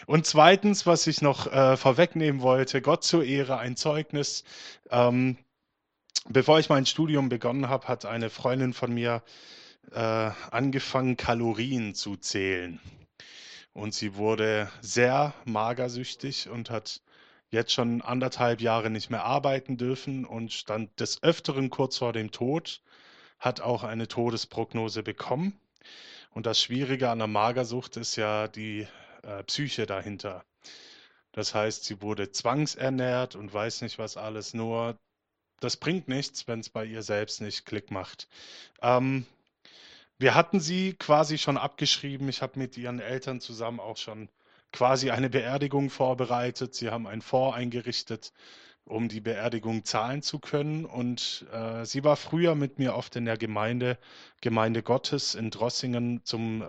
Und zweitens, was ich noch vorwegnehmen wollte, Gott zur Ehre, ein Zeugnis. Ähm, Bevor ich mein Studium begonnen habe, hat eine Freundin von mir angefangen, Kalorien zu zählen. Und sie wurde sehr magersüchtig und hat jetzt schon 1,5 Jahre nicht mehr arbeiten dürfen und stand des Öfteren kurz vor dem Tod, hat auch eine Todesprognose bekommen. Und das Schwierige an der Magersucht ist ja die Psyche dahinter. Das heißt, sie wurde zwangsernährt und weiß nicht was alles, nur das bringt nichts, wenn es bei ihr selbst nicht Klick macht. Ähm, Wir hatten sie quasi schon abgeschrieben. Ich habe mit ihren Eltern zusammen auch schon quasi eine Beerdigung vorbereitet. Sie haben einen Fonds eingerichtet, um die Beerdigung zahlen zu können. Und sie war früher mit mir oft in der Gemeinde Gottes in Drossingen zum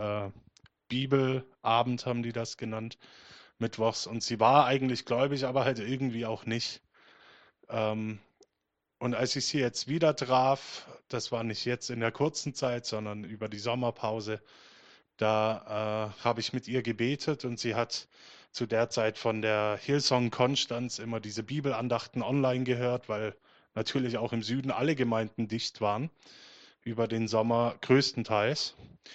Bibelabend, haben die das genannt, mittwochs. Und sie war eigentlich gläubig, aber halt irgendwie auch nicht. Ähm, und als ich sie jetzt wieder traf, das war nicht jetzt in der kurzen Zeit, sondern über die Sommerpause, da habe ich mit ihr gebetet und sie hat zu der Zeit von der Hillsong Konstanz immer diese Bibelandachten online gehört, weil natürlich auch im Süden alle Gemeinden dicht waren, über den Sommer größtenteils.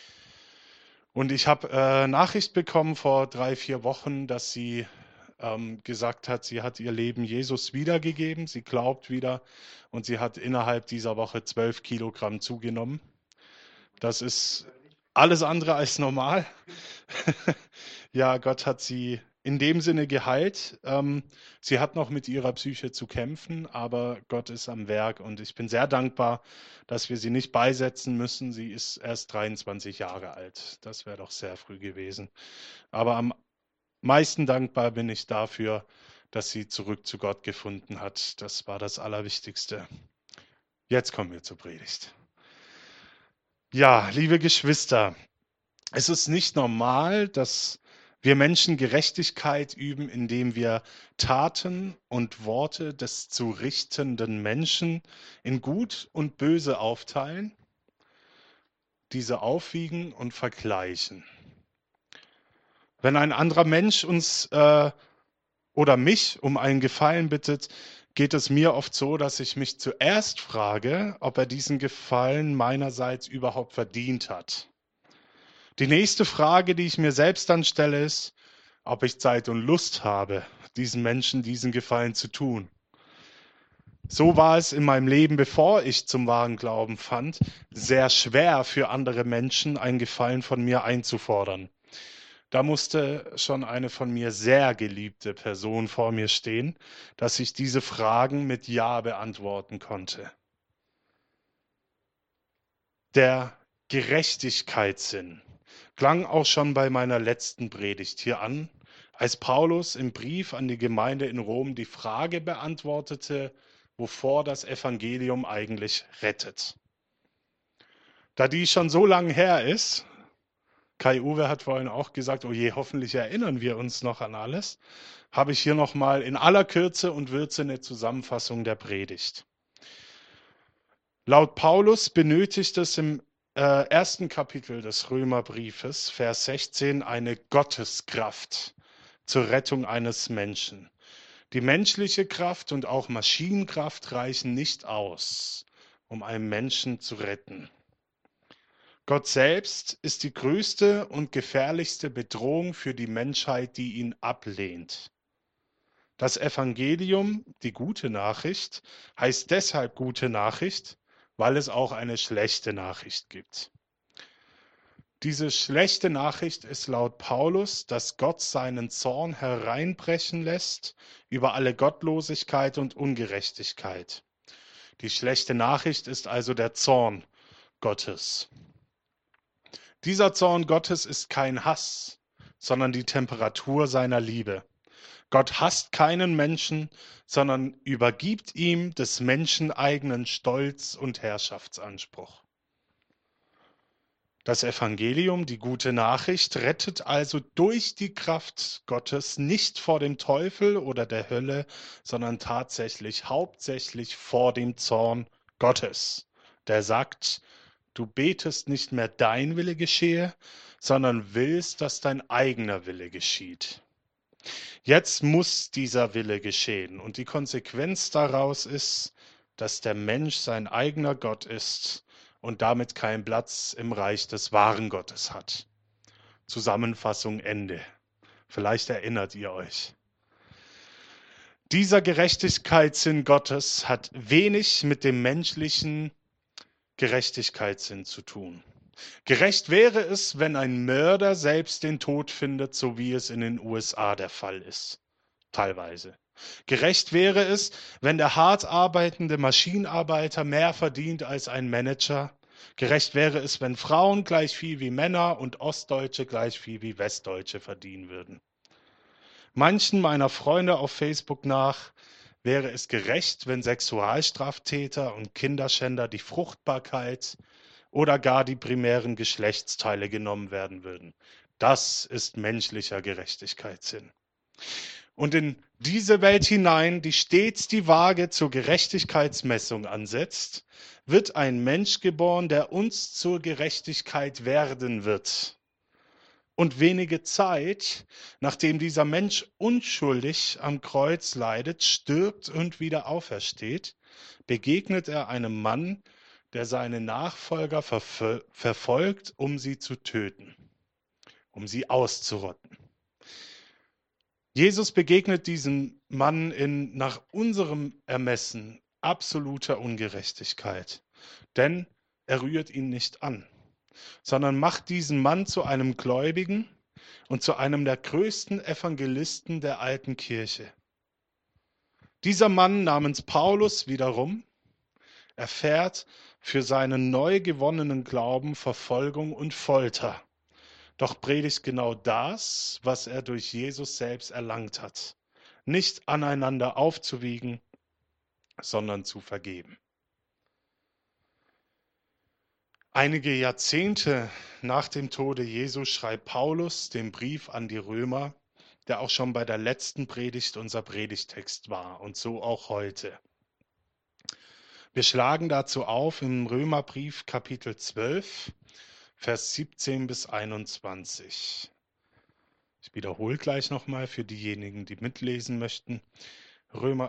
Und ich habe Nachricht bekommen vor 3, 4 Wochen, dass sie gesagt hat, sie hat ihr Leben Jesus wiedergegeben, sie glaubt wieder und sie hat innerhalb dieser Woche 12 Kilogramm zugenommen. Das ist alles andere als normal. Ja, Gott hat sie in dem Sinne geheilt. Sie hat noch mit ihrer Psyche zu kämpfen, aber Gott ist am Werk und ich bin sehr dankbar, dass wir sie nicht beisetzen müssen. Sie ist erst 23 Jahre alt. Das wäre doch sehr früh gewesen. Aber am meisten dankbar bin ich dafür, dass sie zurück zu Gott gefunden hat. Das war das Allerwichtigste. Jetzt kommen wir zur Predigt. Ja, liebe Geschwister, es ist nicht normal, dass wir Menschen Gerechtigkeit üben, indem wir Taten und Worte des zu richtenden Menschen in Gut und Böse aufteilen, diese aufwiegen und vergleichen. Wenn ein anderer Mensch uns oder mich um einen Gefallen bittet, geht es mir oft so, dass ich mich zuerst frage, ob er diesen Gefallen meinerseits überhaupt verdient hat. Die nächste Frage, die ich mir selbst dann stelle, ist, ob ich Zeit und Lust habe, diesen Menschen diesen Gefallen zu tun. So war es in meinem Leben, bevor ich zum wahren Glauben fand, sehr schwer für andere Menschen einen Gefallen von mir einzufordern. Da musste schon eine von mir sehr geliebte Person vor mir stehen, dass ich diese Fragen mit Ja beantworten konnte. Der Gerechtigkeitssinn klang auch schon bei meiner letzten Predigt hier an, als Paulus im Brief an die Gemeinde in Rom die Frage beantwortete, wovor das Evangelium eigentlich rettet. Da die schon so lange her ist, Kai-Uwe hat vorhin auch gesagt, oh je, hoffentlich erinnern wir uns noch an alles, habe ich hier nochmal in aller Kürze und Würze eine Zusammenfassung der Predigt. Laut Paulus benötigt es im ersten Kapitel des Römerbriefes, Vers 16, eine Gotteskraft zur Rettung eines Menschen. Die menschliche Kraft und auch Maschinenkraft reichen nicht aus, um einen Menschen zu retten. Gott selbst ist die größte und gefährlichste Bedrohung für die Menschheit, die ihn ablehnt. Das Evangelium, die gute Nachricht, heißt deshalb gute Nachricht, weil es auch eine schlechte Nachricht gibt. Diese schlechte Nachricht ist laut Paulus, dass Gott seinen Zorn hereinbrechen lässt über alle Gottlosigkeit und Ungerechtigkeit. Die schlechte Nachricht ist also der Zorn Gottes. Dieser Zorn Gottes ist kein Hass, sondern die Temperatur seiner Liebe. Gott hasst keinen Menschen, sondern übergibt ihm des Menschen eigenen Stolz und Herrschaftsanspruch. Das Evangelium, die gute Nachricht, rettet also durch die Kraft Gottes nicht vor dem Teufel oder der Hölle, sondern tatsächlich hauptsächlich vor dem Zorn Gottes, der sagt, du betest nicht mehr dein Wille geschehe, sondern willst, dass dein eigener Wille geschieht. Jetzt muss dieser Wille geschehen und die Konsequenz daraus ist, dass der Mensch sein eigener Gott ist und damit keinen Platz im Reich des wahren Gottes hat. Zusammenfassung Ende. Vielleicht erinnert ihr euch. Dieser Gerechtigkeitssinn Gottes hat wenig mit dem menschlichen Gerechtigkeitssinn zu tun. Gerecht wäre es, wenn ein Mörder selbst den Tod findet, so wie es in den USA der Fall ist. Teilweise. Gerecht wäre es, wenn der hart arbeitende Maschinenarbeiter mehr verdient als ein Manager. Gerecht wäre es, wenn Frauen gleich viel wie Männer und Ostdeutsche gleich viel wie Westdeutsche verdienen würden. Manchen meiner Freunde auf Facebook nach wäre es gerecht, wenn Sexualstraftäter und Kinderschänder die Fruchtbarkeit oder gar die primären Geschlechtsteile genommen werden würden. Das ist menschlicher Gerechtigkeitssinn. Und in diese Welt hinein, die stets die Waage zur Gerechtigkeitsmessung ansetzt, wird ein Mensch geboren, der uns zur Gerechtigkeit werden wird. Und wenige Zeit, nachdem dieser Mensch unschuldig am Kreuz leidet, stirbt und wieder aufersteht, begegnet er einem Mann, der seine Nachfolger verfolgt, um sie zu töten, um sie auszurotten. Jesus begegnet diesem Mann in nach unserem Ermessen absoluter Ungerechtigkeit, denn er rührt ihn nicht an, sondern macht diesen Mann zu einem Gläubigen und zu einem der größten Evangelisten der alten Kirche. Dieser Mann namens Paulus wiederum erfährt für seinen neu gewonnenen Glauben Verfolgung und Folter, doch predigt genau das, was er durch Jesus selbst erlangt hat, nicht aneinander aufzuwiegen, sondern zu vergeben. Einige Jahrzehnte nach dem Tode Jesu schreibt Paulus den Brief an die Römer, der auch schon bei der letzten Predigt unser Predigtext war und so auch heute. Wir schlagen dazu auf im Römerbrief Kapitel 12, Vers 17 bis 21. Ich wiederhole gleich nochmal für diejenigen, die mitlesen möchten. Römer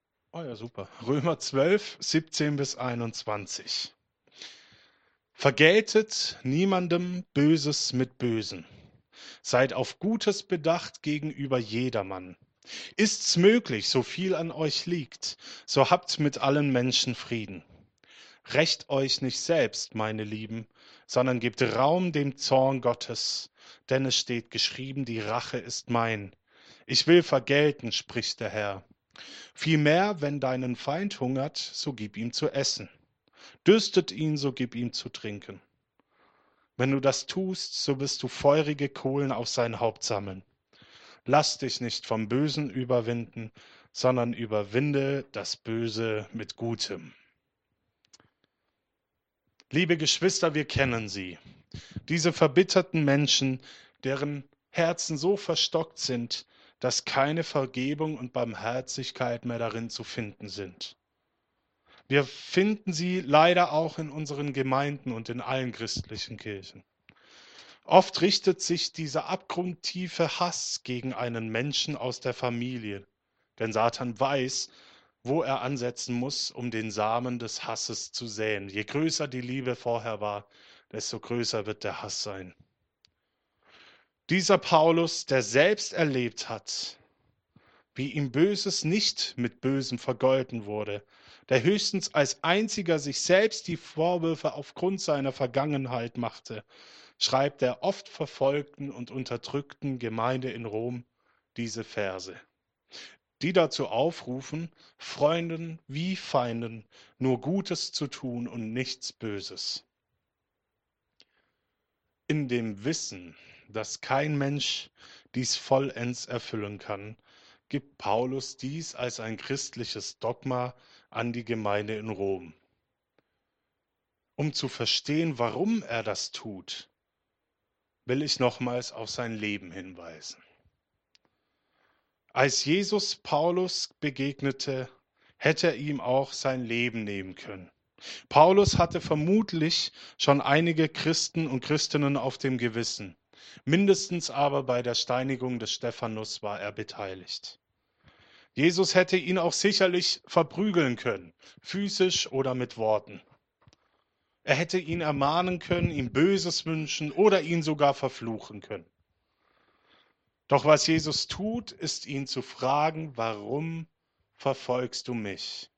12, 17 bis 21. Vergeltet niemandem Böses mit Bösen. Seid auf Gutes bedacht gegenüber jedermann. Ist's möglich, so viel an euch liegt, so habt mit allen Menschen Frieden. Rächt euch nicht selbst, meine Lieben, sondern gebt Raum dem Zorn Gottes, denn es steht geschrieben, die Rache ist mein. Ich will vergelten, spricht der Herr. Vielmehr, wenn deinen Feind hungert, so gib ihm zu essen. Dürstet ihn, so gib ihm zu trinken. Wenn du das tust, so wirst du feurige Kohlen auf sein Haupt sammeln. Lass dich nicht vom Bösen überwinden, sondern überwinde das Böse mit Gutem. Liebe Geschwister, wir kennen sie. Diese verbitterten Menschen, deren Herzen so verstockt sind, dass keine Vergebung und Barmherzigkeit mehr darin zu finden sind. Wir finden sie leider auch in unseren Gemeinden und in allen christlichen Kirchen. Oft richtet sich dieser abgrundtiefe Hass gegen einen Menschen aus der Familie, denn Satan weiß, wo er ansetzen muss, um den Samen des Hasses zu säen. Je größer die Liebe vorher war, desto größer wird der Hass sein. Dieser Paulus, der selbst erlebt hat, wie ihm Böses nicht mit Bösem vergolten wurde, der höchstens als einziger sich selbst die Vorwürfe aufgrund seiner Vergangenheit machte, schreibt der oft verfolgten und unterdrückten Gemeinde in Rom diese Verse, die dazu aufrufen, Freunden wie Feinden nur Gutes zu tun und nichts Böses. In dem Wissen, dass kein Mensch dies vollends erfüllen kann, gibt Paulus dies als ein christliches Dogma an die Gemeinde in Rom. Um zu verstehen, warum er das tut, will ich nochmals auf sein Leben hinweisen. Als Jesus Paulus begegnete, hätte er ihm auch sein Leben nehmen können. Paulus hatte vermutlich schon einige Christen und Christinnen auf dem Gewissen. Mindestens aber bei der Steinigung des Stephanus war er beteiligt. Jesus hätte ihn auch sicherlich verprügeln können, physisch oder mit Worten. Er hätte ihn ermahnen können, ihm Böses wünschen oder ihn sogar verfluchen können. Doch was Jesus tut, ist ihn zu fragen, warum verfolgst du mich?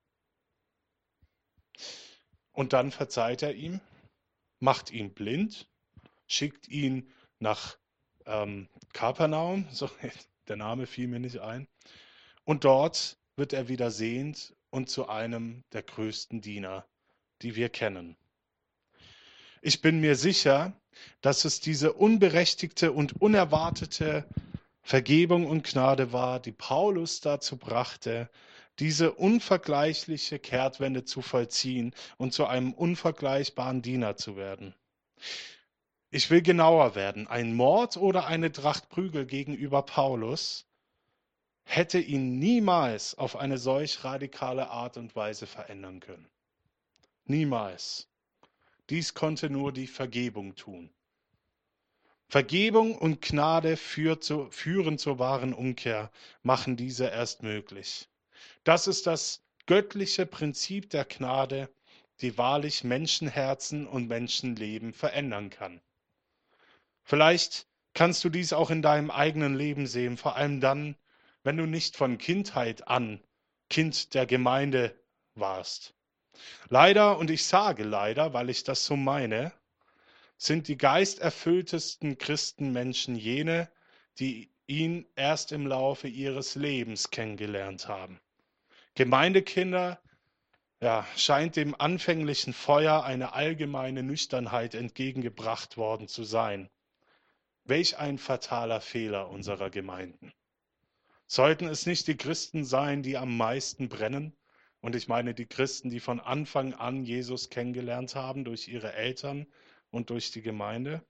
Und dann verzeiht er ihm, macht ihn blind, schickt ihn nach Kapernaum, so, der Name fiel mir nicht ein, und dort wird er wieder sehend und zu einem der größten Diener, die wir kennen. Ich bin mir sicher, dass es diese unberechtigte und unerwartete Vergebung und Gnade war, die Paulus dazu brachte, diese unvergleichliche Kehrtwende zu vollziehen und zu einem unvergleichbaren Diener zu werden. Ich will genauer werden. Ein Mord oder eine Tracht Prügel gegenüber Paulus hätte ihn niemals auf eine solch radikale Art und Weise verändern können. Niemals. Dies konnte nur die Vergebung tun. Vergebung und Gnade führen zur wahren Umkehr, machen diese erst möglich. Das ist das göttliche Prinzip der Gnade, die wahrlich Menschenherzen und Menschenleben verändern kann. Vielleicht kannst du dies auch in deinem eigenen Leben sehen, vor allem dann, wenn du nicht von Kindheit an Kind der Gemeinde warst. Leider, und ich sage leider, weil ich das so meine, sind die geisterfülltesten Christenmenschen jene, die ihn erst im Laufe ihres Lebens kennengelernt haben. Gemeindekinder, ja, scheint dem anfänglichen Feuer eine allgemeine Nüchternheit entgegengebracht worden zu sein. Welch ein fataler Fehler unserer Gemeinden. Sollten es nicht die Christen sein, die am meisten brennen? Und ich meine die Christen, die von Anfang an Jesus kennengelernt haben durch ihre Eltern und durch die Gemeinde?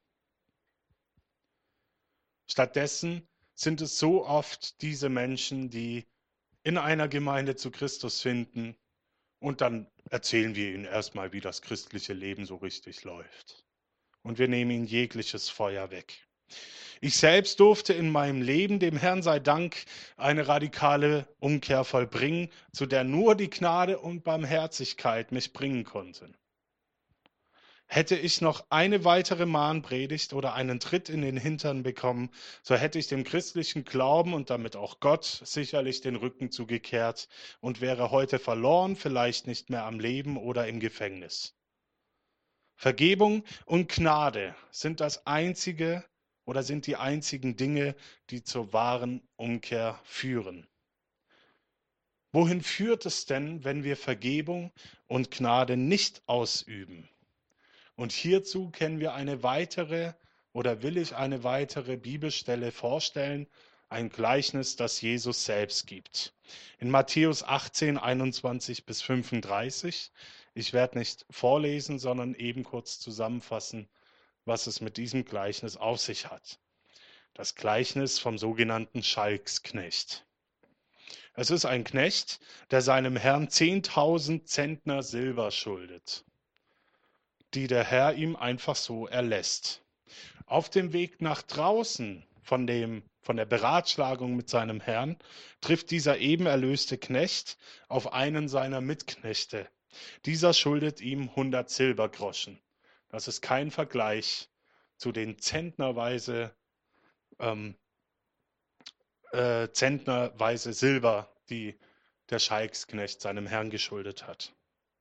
Stattdessen sind es so oft diese Menschen, die in einer Gemeinde zu Christus finden und dann erzählen wir ihnen erstmal, wie das christliche Leben so richtig läuft. Und wir nehmen ihnen jegliches Feuer weg. Ich selbst durfte in meinem Leben, dem Herrn sei Dank, eine radikale Umkehr vollbringen, zu der nur die Gnade und Barmherzigkeit mich bringen konnten. Hätte ich noch eine weitere Mahnpredigt oder einen Tritt in den Hintern bekommen, so hätte ich dem christlichen Glauben und damit auch Gott sicherlich den Rücken zugekehrt und wäre heute verloren, vielleicht nicht mehr am Leben oder im Gefängnis. Vergebung und Gnade sind das einzige oder sind die einzigen Dinge, die zur wahren Umkehr führen. Wohin führt es denn, wenn wir Vergebung und Gnade nicht ausüben? Und hierzu kennen wir eine weitere oder will ich eine weitere Bibelstelle vorstellen, ein Gleichnis, das Jesus selbst gibt. In Matthäus 18, 21 bis 35. Ich werde nicht vorlesen, sondern eben kurz zusammenfassen, was es mit diesem Gleichnis auf sich hat. Das Gleichnis vom sogenannten Schalksknecht. Es ist ein Knecht, der seinem Herrn 10.000 Zentner Silber schuldet, die der Herr ihm einfach so erlässt. Auf dem Weg nach draußen von der Beratschlagung mit seinem Herrn trifft dieser eben erlöste Knecht auf einen seiner Mitknechte. Dieser schuldet ihm 100 Silbergroschen. Das ist kein Vergleich zu den Zentnerweise Silber, die der Schalksknecht seinem Herrn geschuldet hat.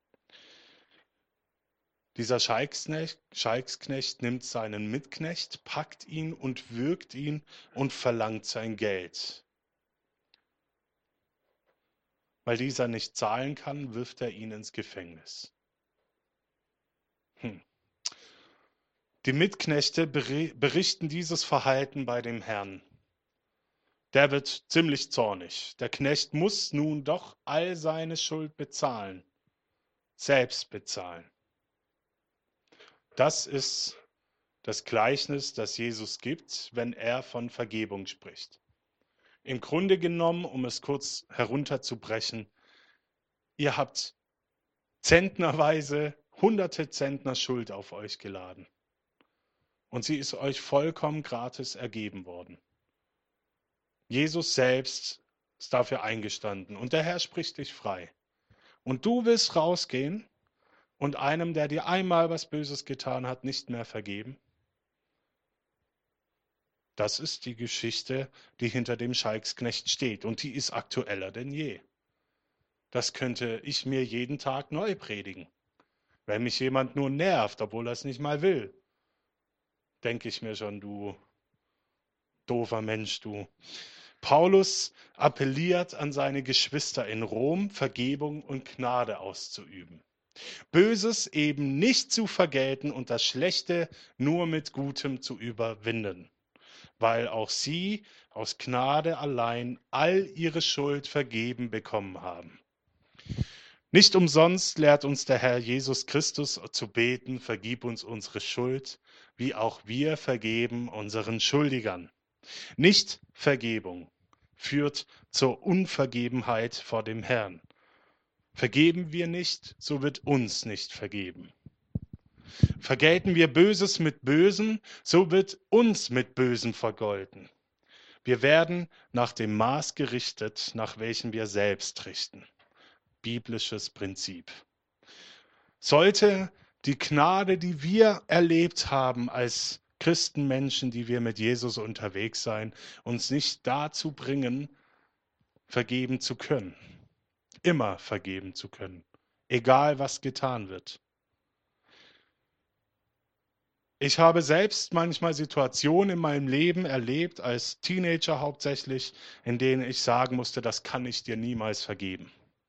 Dieser Schalksknecht nimmt seinen Mitknecht, packt ihn und würgt ihn und verlangt sein Geld. Weil dieser nicht zahlen kann, wirft er ihn ins Gefängnis. Die Mitknechte berichten dieses Verhalten bei dem Herrn. Der wird ziemlich zornig. Der Knecht muss nun doch all seine Schuld bezahlen, selbst bezahlen. Das ist das Gleichnis, das Jesus gibt, wenn er von Vergebung spricht. Im Grunde genommen, um es kurz herunterzubrechen, ihr habt zentnerweise hunderte Zentner Schuld auf euch geladen. und sie ist euch vollkommen gratis ergeben worden. Jesus selbst ist dafür eingestanden und der Herr spricht dich frei. Und du willst rausgehen und einem, der dir einmal was Böses getan hat, nicht mehr vergeben? Das ist die Geschichte, die hinter dem Schalksknecht steht und die ist aktueller denn je. Das könnte ich mir jeden Tag neu predigen. Wenn mich jemand nur nervt, obwohl er es nicht mal will, denke ich mir schon, du doofer Mensch, du. Paulus appelliert an seine Geschwister in Rom, Vergebung und Gnade auszuüben. Böses eben nicht zu vergelten und das Schlechte nur mit Gutem zu überwinden, weil auch sie aus Gnade allein all ihre Schuld vergeben bekommen haben. Nicht umsonst lehrt uns der Herr Jesus Christus zu beten, vergib uns unsere Schuld, wie auch wir vergeben unseren Schuldigern. Nicht-Vergebung führt zur Unvergebenheit vor dem Herrn. Vergeben wir nicht, so wird uns nicht vergeben. Vergelten wir Böses mit Bösem, so wird uns mit Bösem vergolten. Wir werden nach dem Maß gerichtet, nach welchem wir selbst richten. Biblisches Prinzip. Sollte die Gnade, die wir erlebt haben als Christenmenschen, die wir mit Jesus unterwegs sein, uns nicht dazu bringen, vergeben zu können. Immer vergeben zu können. Egal, was getan wird. Ich habe selbst manchmal Situationen in meinem Leben erlebt, als Teenager hauptsächlich, in denen ich sagen musste, das kann ich dir niemals vergeben.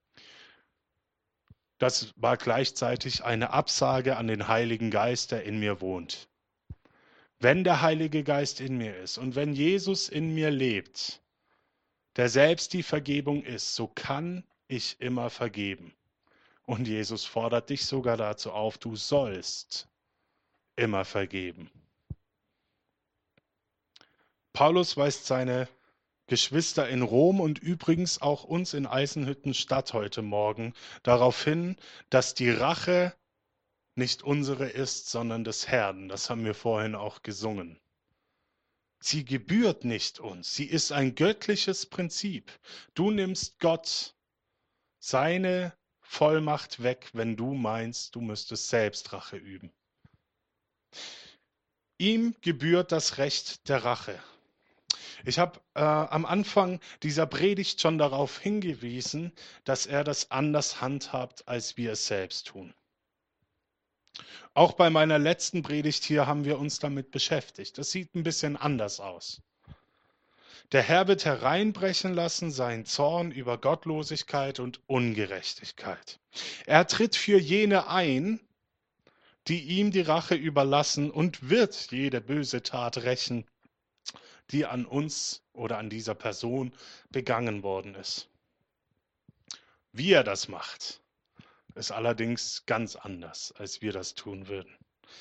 Das war gleichzeitig eine Absage an den Heiligen Geist, der in mir wohnt. Wenn der Heilige Geist in mir ist und wenn Jesus in mir lebt, der selbst die Vergebung ist, so kann ich immer vergeben. Und Jesus fordert dich sogar dazu auf, du sollst immer vergeben. Paulus weist seine Geschwister in Rom und übrigens auch uns in Eisenhüttenstadt heute Morgen darauf hin, dass die Rache nicht unsere ist, sondern des Herrn. Das haben wir vorhin auch gesungen. Sie gebührt nicht uns. Sie ist ein göttliches Prinzip. Du nimmst Gott seine Vollmacht weg, wenn du meinst, du müsstest selbst Rache üben. Ihm gebührt das Recht der Rache. Ich habe am Anfang dieser Predigt schon darauf hingewiesen, dass er das anders handhabt, als wir es selbst tun. Auch bei meiner letzten Predigt hier haben wir uns damit beschäftigt. Das sieht ein bisschen anders aus. Der Herr wird hereinbrechen lassen seinen Zorn über Gottlosigkeit und Ungerechtigkeit. Er tritt für jene ein, die ihm die Rache überlassen und wird jede böse Tat rächen, die an uns oder an dieser Person begangen worden ist. Wie er das macht, ist allerdings ganz anders, als wir das tun würden.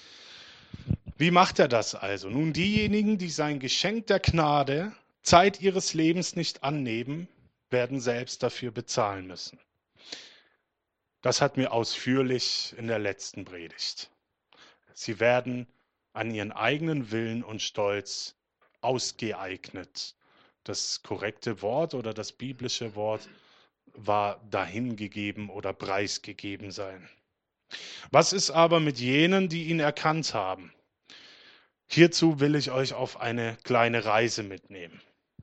Wie macht er das also? Nun, diejenigen, die sein Geschenk der Gnade Zeit ihres Lebens nicht annehmen, werden selbst dafür bezahlen müssen. Das hatten wir ausführlich in der letzten Predigt. Sie werden an ihren eigenen Willen und Stolz ausgeeignet. Das korrekte Wort oder das biblische Wort war dahingegeben oder preisgegeben sein. Was ist aber mit jenen, die ihn erkannt haben? Hierzu will ich euch auf eine kleine Reise mitnehmen.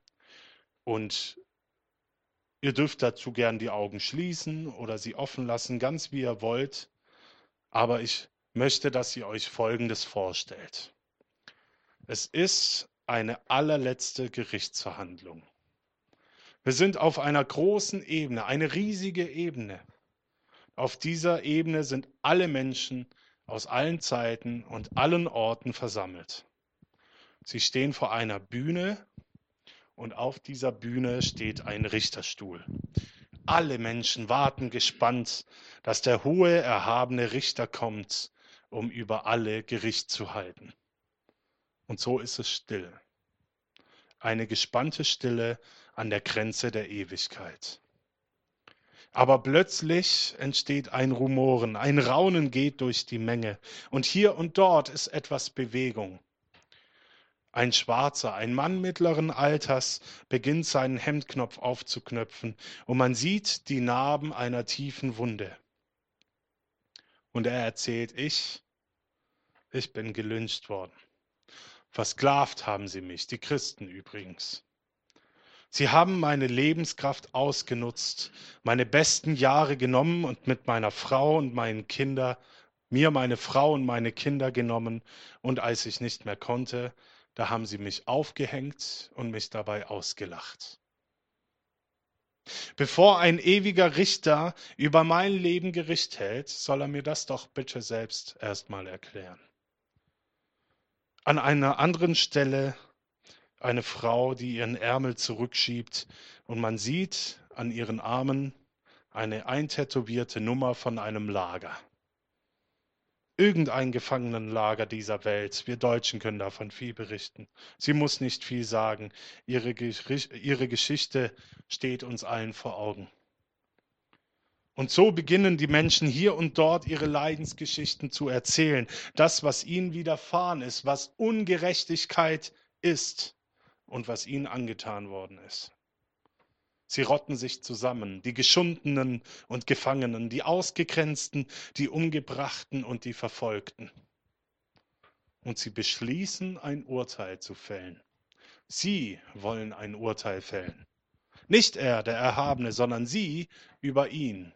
Und ihr dürft dazu gern die Augen schließen oder sie offen lassen, ganz wie ihr wollt. Aber ich möchte, dass ihr euch Folgendes vorstellt. Es ist eine allerletzte Gerichtsverhandlung. Wir sind auf einer großen Ebene, eine riesige Ebene. Auf dieser Ebene sind alle Menschen aus allen Zeiten und allen Orten versammelt. Sie stehen vor einer Bühne und auf dieser Bühne steht ein Richterstuhl. Alle Menschen warten gespannt, dass der hohe, erhabene Richter kommt, um über alle Gericht zu halten. Und so ist es still. Eine gespannte Stille an der Grenze der Ewigkeit. Aber plötzlich entsteht ein Rumoren, ein Raunen geht durch die Menge und hier und dort ist etwas Bewegung. Ein Schwarzer, ein Mann mittleren Alters, beginnt seinen Hemdknopf aufzuknöpfen und man sieht die Narben einer tiefen Wunde. Und er erzählt, ich bin gelyncht worden. Versklavt haben sie mich, die Christen übrigens. Sie haben meine Lebenskraft ausgenutzt, meine besten Jahre genommen und mit meiner Frau und meinen Kindern, mir meine Frau und meine Kinder genommen. Und als ich nicht mehr konnte, da haben sie mich aufgehängt und mich dabei ausgelacht. Bevor ein ewiger Richter über mein Leben Gericht hält, soll er mir das doch bitte selbst erstmal erklären. An einer anderen Stelle eine Frau, die ihren Ärmel zurückschiebt und man sieht an ihren Armen eine eintätowierte Nummer von einem Lager. Irgendein Gefangenenlager dieser Welt. Wir Deutschen können davon viel berichten. Sie muss nicht viel sagen. Ihre Geschichte steht uns allen vor Augen. Und so beginnen die Menschen hier und dort ihre Leidensgeschichten zu erzählen. Das, was ihnen widerfahren ist, was Ungerechtigkeit ist und was ihnen angetan worden ist. Sie rotten sich zusammen, die Geschundenen und Gefangenen, die Ausgegrenzten, die Umgebrachten und die Verfolgten. Und sie beschließen, ein Urteil zu fällen. Sie wollen ein Urteil fällen. Nicht er, der Erhabene, sondern sie über ihn.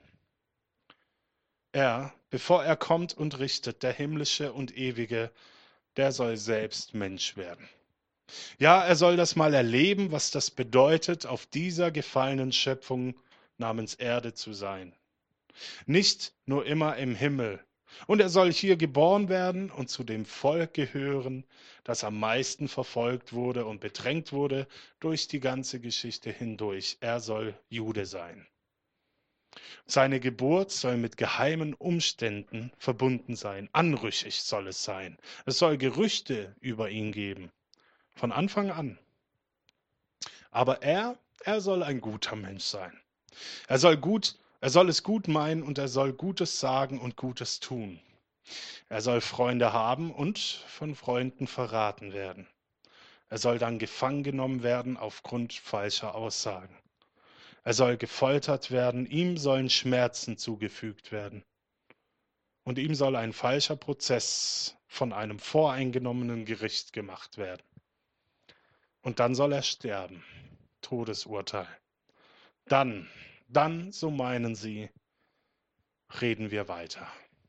Er, bevor er kommt und richtet, der Himmlische und Ewige, der soll selbst Mensch werden. Ja, er soll das mal erleben, was das bedeutet, auf dieser gefallenen Schöpfung namens Erde zu sein. Nicht nur immer im Himmel. Und er soll hier geboren werden und zu dem Volk gehören, das am meisten verfolgt wurde und bedrängt wurde durch die ganze Geschichte hindurch. Er soll Jude sein. Seine Geburt soll mit geheimen Umständen verbunden sein. Anrüchig soll es sein. Es soll Gerüchte über ihn geben. Von Anfang an. Aber er soll ein guter Mensch sein. Er soll es gut meinen und er soll Gutes sagen und Gutes tun. Er soll Freunde haben und von Freunden verraten werden. Er soll dann gefangen genommen werden aufgrund falscher Aussagen. Er soll gefoltert werden, ihm sollen Schmerzen zugefügt werden. Und ihm soll ein falscher Prozess von einem voreingenommenen Gericht gemacht werden. Und dann soll er sterben. Todesurteil. Dann, so meinen sie, reden wir weiter.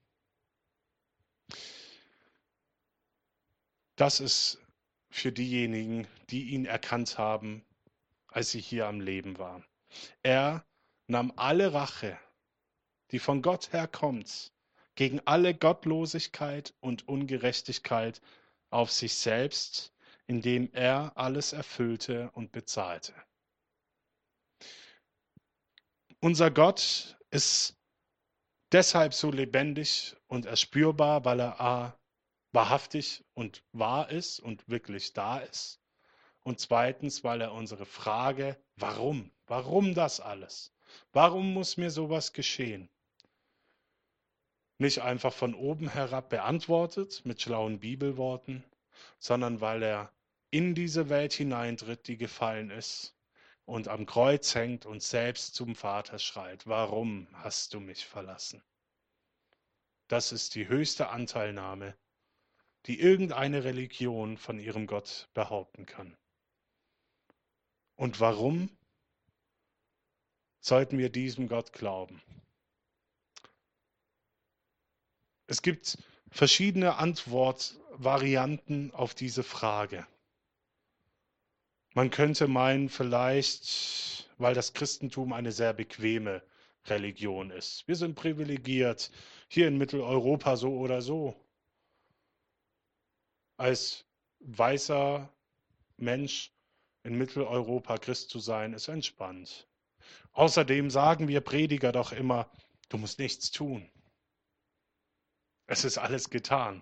Das ist für diejenigen, die ihn erkannt haben, als sie hier am Leben waren. Er nahm alle Rache, die von Gott herkommt, gegen alle Gottlosigkeit und Ungerechtigkeit auf sich selbst, indem er alles erfüllte und bezahlte. Unser Gott ist deshalb so lebendig und erspürbar, weil er wahrhaftig und wahr ist und wirklich da ist. Und zweitens, weil er unsere Frage, warum das alles? Warum muss mir sowas geschehen? Nicht einfach von oben herab beantwortet mit schlauen Bibelworten, sondern weil er in diese Welt hineintritt, die gefallen ist und am Kreuz hängt und selbst zum Vater schreit, warum hast du mich verlassen? Das ist die höchste Anteilnahme, die irgendeine Religion von ihrem Gott behaupten kann. Und warum sollten wir diesem Gott glauben? Es gibt verschiedene Antwortvarianten auf diese Frage. Man könnte meinen, vielleicht, weil das Christentum eine sehr bequeme Religion ist. Wir sind privilegiert, hier in Mitteleuropa so oder so. Als weißer Mensch in Mitteleuropa Christ zu sein, ist entspannt. Außerdem sagen wir Prediger doch immer, du musst nichts tun. Es ist alles getan.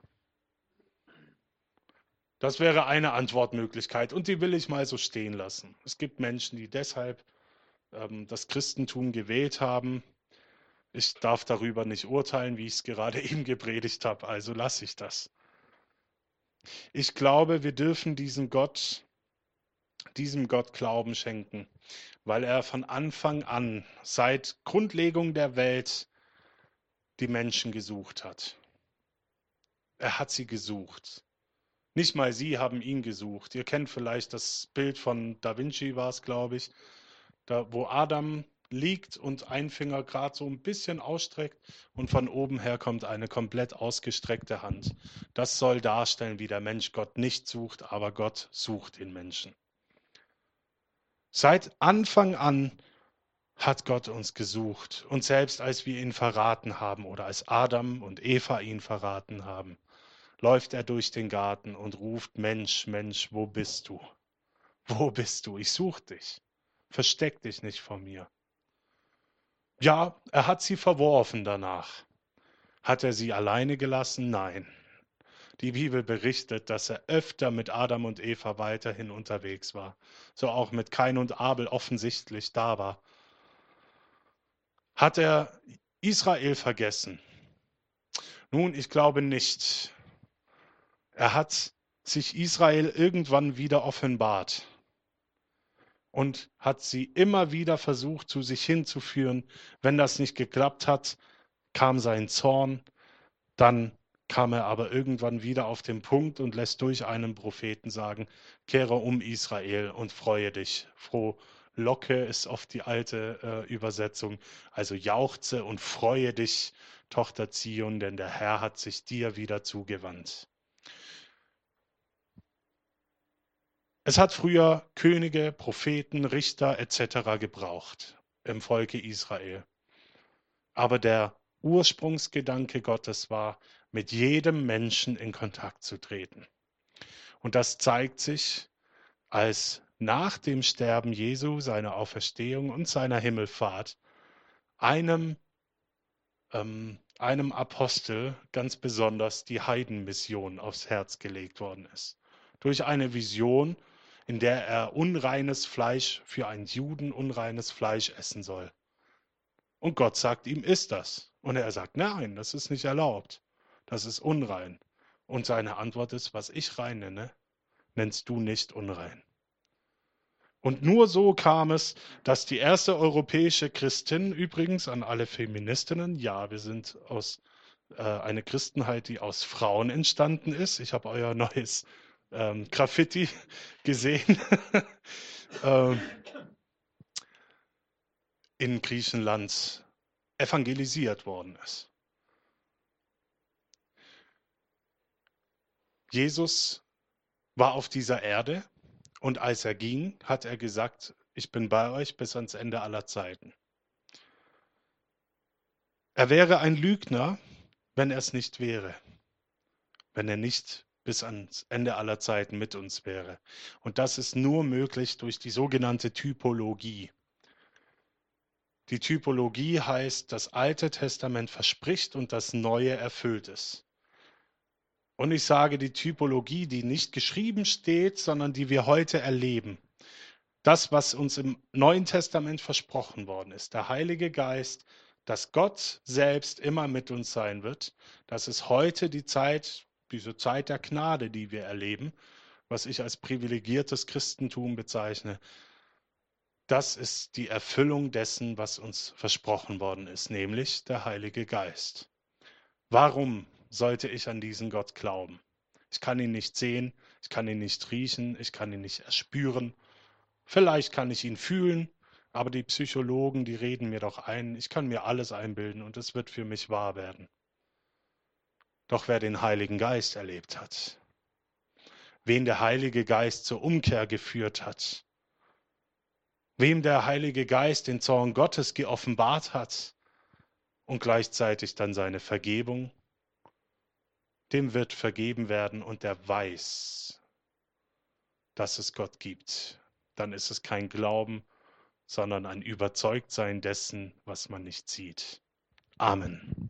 Das wäre eine Antwortmöglichkeit und die will ich mal so stehen lassen. Es gibt Menschen, die deshalb das Christentum gewählt haben. Ich darf darüber nicht urteilen, wie ich es gerade eben gepredigt habe, also lasse ich das. Ich glaube, wir dürfen diesem Gott Glauben schenken, weil er von Anfang an, seit Grundlegung der Welt, die Menschen gesucht hat. Er hat sie gesucht. Nicht mal sie haben ihn gesucht. Ihr kennt vielleicht das Bild von Da Vinci, war es, glaube ich, da wo Adam liegt und einen Finger gerade so ein bisschen ausstreckt und von oben her kommt eine komplett ausgestreckte Hand. Das soll darstellen, wie der Mensch Gott nicht sucht, aber Gott sucht den Menschen. Seit Anfang an hat Gott uns gesucht. Und selbst als wir ihn verraten haben oder als Adam und Eva ihn verraten haben, läuft er durch den Garten und ruft, Mensch, Mensch, wo bist du? Wo bist du? Ich suche dich. Versteck dich nicht vor mir. Ja, er hat sie verworfen danach. Hat er sie alleine gelassen? Nein. Die Bibel berichtet, dass er öfter mit Adam und Eva weiterhin unterwegs war. So auch mit Kain und Abel offensichtlich da war. Hat er Israel vergessen? Nun, ich glaube nicht. Er hat sich Israel irgendwann wieder offenbart und hat sie immer wieder versucht, zu sich hinzuführen. Wenn das nicht geklappt hat, kam sein Zorn, dann kam er aber irgendwann wieder auf den Punkt und lässt durch einen Propheten sagen, kehre um Israel und freue dich. Frohlocke ist oft die alte Übersetzung, also jauchze und freue dich, Tochter Zion, denn der Herr hat sich dir wieder zugewandt. Es hat früher Könige, Propheten, Richter etc. gebraucht im Volke Israel. Aber der Ursprungsgedanke Gottes war, mit jedem Menschen in Kontakt zu treten. Und das zeigt sich, als nach dem Sterben Jesu, seiner Auferstehung und seiner Himmelfahrt einem Apostel ganz besonders die Heidenmission aufs Herz gelegt worden ist. Durch eine Vision, in der er unreines Fleisch für einen Juden unreines Fleisch essen soll. Und Gott sagt ihm, isst das. Und er sagt, nein, das ist nicht erlaubt. Das ist unrein. Und seine Antwort ist, was ich rein nenne, nennst du nicht unrein. Und nur so kam es, dass die erste europäische Christin, übrigens an alle Feministinnen, ja, wir sind aus eine Christenheit, die aus Frauen entstanden ist. Ich habe euer neues Graffiti gesehen. ähm, in Griechenland evangelisiert worden ist. Jesus war auf dieser Erde und als er ging, hat er gesagt, ich bin bei euch bis ans Ende aller Zeiten. Er wäre ein Lügner, wenn er es nicht wäre, wenn er nicht bis ans Ende aller Zeiten mit uns wäre. Und das ist nur möglich durch die sogenannte Typologie. Die Typologie heißt, das Alte Testament verspricht und das Neue erfüllt es. Und ich sage die Typologie, die nicht geschrieben steht, sondern die wir heute erleben. Das, was uns im Neuen Testament versprochen worden ist, der Heilige Geist, dass Gott selbst immer mit uns sein wird, das ist heute die Zeit, diese Zeit der Gnade, die wir erleben, was ich als privilegiertes Christentum bezeichne. Das ist die Erfüllung dessen, was uns versprochen worden ist, nämlich der Heilige Geist. Warum sollte ich an diesen Gott glauben? Ich kann ihn nicht sehen, ich kann ihn nicht riechen, ich kann ihn nicht erspüren. Vielleicht kann ich ihn fühlen, aber die Psychologen, die reden mir doch ein, ich kann mir alles einbilden und es wird für mich wahr werden. Doch wer den Heiligen Geist erlebt hat, wen der Heilige Geist zur Umkehr geführt hat, wem der Heilige Geist den Zorn Gottes geoffenbart hat und gleichzeitig dann seine Vergebung, dem wird vergeben werden und der weiß, dass es Gott gibt. Dann ist es kein Glauben, sondern ein Überzeugtsein dessen, was man nicht sieht. Amen.